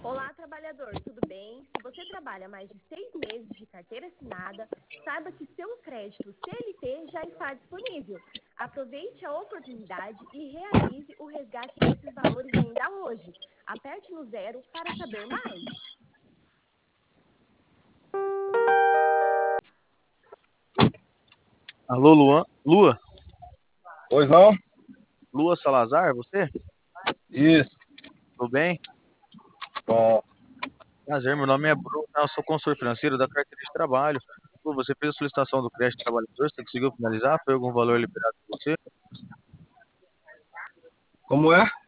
Olá, trabalhador, tudo bem? Se você trabalha mais de 6 meses de carteira assinada, saiba que seu crédito CLT já está disponível. Aproveite a oportunidade e realize o resgate desses valores ainda hoje. Aperte no 0 para saber mais. Alô, Luan? Lua? Pois não? Lua Salazar, você? Isso. Tudo bem? Bom, Prazer, meu nome é Bruno, eu sou consultor financeiro da carteira de trabalho. Pô, você fez a solicitação do crédito trabalhador, você conseguiu finalizar? Foi algum valor liberado por você? como é?